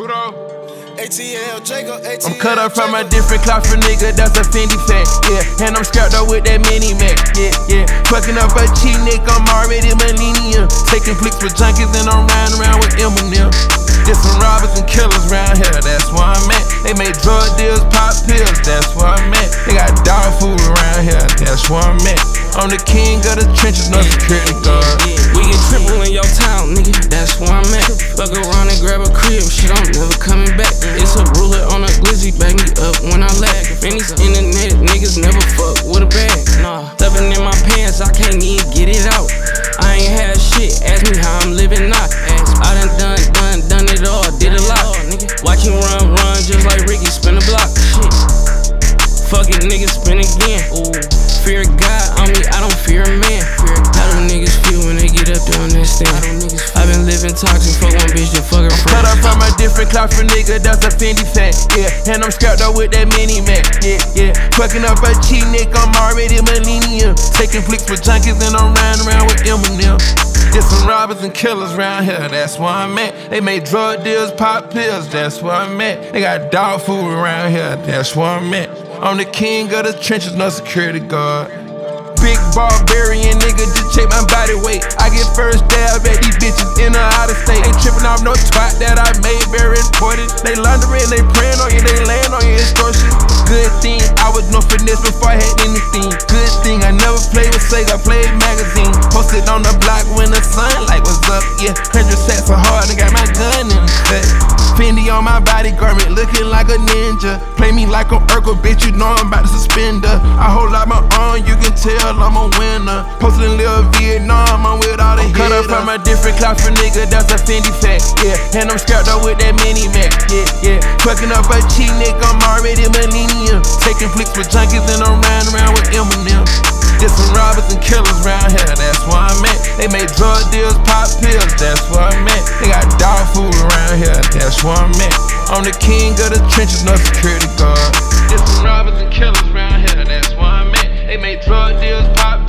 ATL, Jacob, ATL. I'm cut up from a different cloth for nigga, that's a Fendi fact, yeah. And I'm strapped up with that mini Mac, yeah. Fucking up a cheat nigga, I'm already millennium. Taking flicks with junkies and I'm riding around with Eminem. There's some robbers and killers around here, that's where I'm at. They make drug deals, pop pills, that's where I'm at. They got dog food around here, that's where I'm at. I'm the king of the trenches, no security guard. We get triple in your town, nigga, that's where I'm at. Fuck around and grab a crib, shit, I'm never coming back. It's a ruler on a glizzy, back me up when I lag. And these internet niggas never fuck with a bag. Nah, stuffing in my pants, I can't even get it out. I ain't had shit, ask me how I'm living now. I done it all, did a lot. Watch him run, just like Ricky, spin a block. Shit. Fuck it, niggas spin again. Ooh. Fear God on me, I don't fear a man. How do niggas feel when they get up there on that stand? I've been living toxic, fuck one bitch, then fuck her friend. Cut up from a different cloth for nigga, that's a Fendi fact, yeah. And I'm strapped up with that mini Mac, yeah. Fucking up a cheat nigga, I'm already millennium. Taking flicks with junkies and I'm riding around with Eminem. There's some robbers and killers around here, that's where I'm at. They make drug deals, pop pills, that's where I'm at. They got dog food around here, that's where I'm at. I'm the king of the trenches, no security guard. Big barbarian nigga, just check my body weight. I get first dab at these bitches in or out of state. Ain't tripping off no twat that I made, very important. They laundering, they praying on you, they laying on your extortion. Good thing, I was no finesse before I had anything. Good thing, I never played with Sega, played magazine. Posted on the block when the sunlight was up, yeah. 100 sacks so hard, I got my gun in the cut. Fendi on my body garment, looking like a ninja. Play me like an Urkel, bitch, you know I'm about to suspender. I hold out my arm, you can tell I'm a winner. Posted in Lil Vietnam, I'm with all the hitters. Cut up from a different cloth for nigga, that's a Fendi fact, yeah. And I'm strapped up with that mini Mac, yeah. Fucking up a cheat nigga, I'm already millennium. Taking flicks with junkies and I'm riding around with Eminem. There's some robbers and killers around here, that's where I'm at. They make drug deals, pop pills, that's where I'm at. They got dog food around here, that's where I'm at. I'm the king of the trenches, no security guard. There's some robbers and killers around here, that's where I'm at. They make drug deals, pop